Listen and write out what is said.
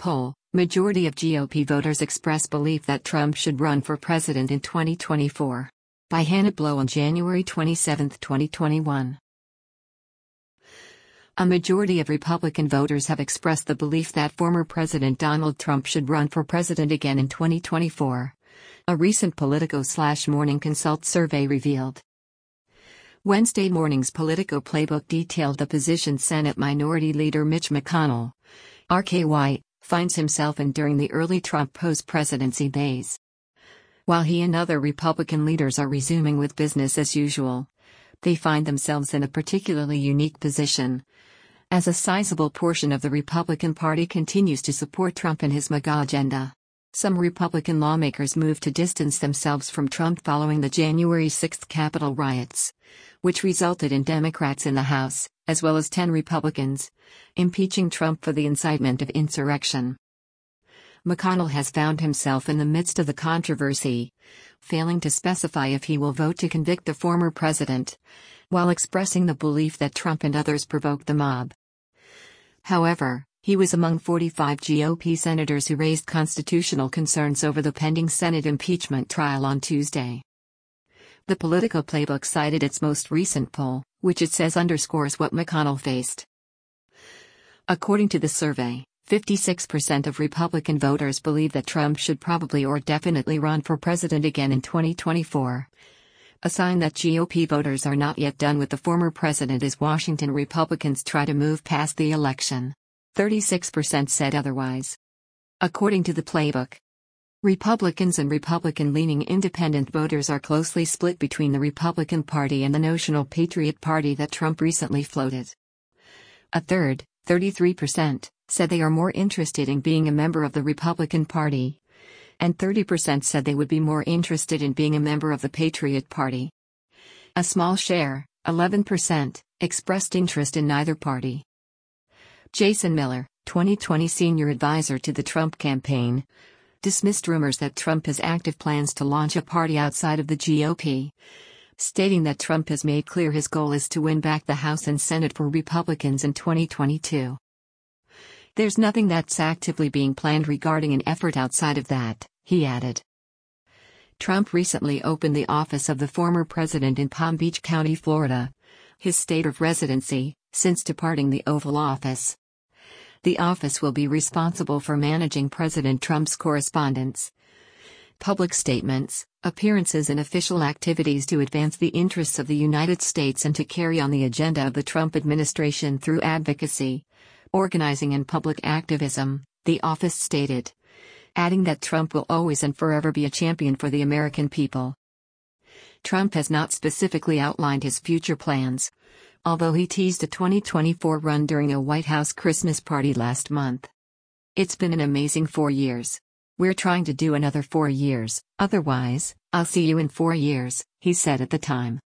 poll, majority of GOP voters express belief that Trump should run for president in 2024. By Hannah Blow on January 27, 2021. A majority of Republican voters have expressed the belief that former President Donald Trump should run for president again in 2024. A recent Politico/Morning Consult survey revealed. Wednesday morning's Politico Playbook detailed the position Senate Minority Leader Mitch McConnell, RKY, finds himself in during the early Trump post-presidency days. While he and other Republican leaders are resuming with business as usual, they find themselves in a particularly unique position, as a sizable portion of the Republican Party continues to support Trump and his MAGA agenda. Some Republican lawmakers moved to distance themselves from Trump following the January 6 Capitol riots, which resulted in Democrats in the House, as well as 10 Republicans, impeaching Trump for the incitement of insurrection. McConnell has found himself in the midst of the controversy, failing to specify if he will vote to convict the former president, while expressing the belief that Trump and others provoked the mob. However, he was among 45 GOP senators who raised constitutional concerns over the pending Senate impeachment trial on Tuesday. The Politico Playbook cited its most recent poll, which it says underscores what McConnell faced. According to the survey, 56% of Republican voters believe that Trump should probably or definitely run for president again in 2024. A sign that GOP voters are not yet done with the former president as Washington Republicans try to move past the election. 36% said otherwise. According to the Playbook, Republicans and Republican-leaning independent voters are closely split between the Republican Party and the notional Patriot Party that Trump recently floated. A third, 33%, said they are more interested in being a member of the Republican Party, and 30% said they would be more interested in being a member of the Patriot Party. A small share, 11%, expressed interest in neither party. Jason Miller, 2020 senior advisor to the Trump campaign, dismissed rumors that Trump has active plans to launch a party outside of the GOP, stating that Trump has made clear his goal is to win back the House and Senate for Republicans in 2022. There's nothing that's actively being planned regarding an effort outside of that, he added. Trump recently opened the office of the former president in Palm Beach County, Florida, his state of residency, since departing the Oval Office. The office will be responsible for managing President Trump's correspondence, public statements, appearances and official activities to advance the interests of the United States and to carry on the agenda of the Trump administration through advocacy, organizing and public activism, the office stated, adding that Trump will always and forever be a champion for the American people. Trump has not specifically outlined his future plans, although he teased a 2024 run during a White House Christmas party last month. It's been an amazing 4 years. We're trying to do another 4 years, otherwise, I'll see you in 4 years, he said at the time.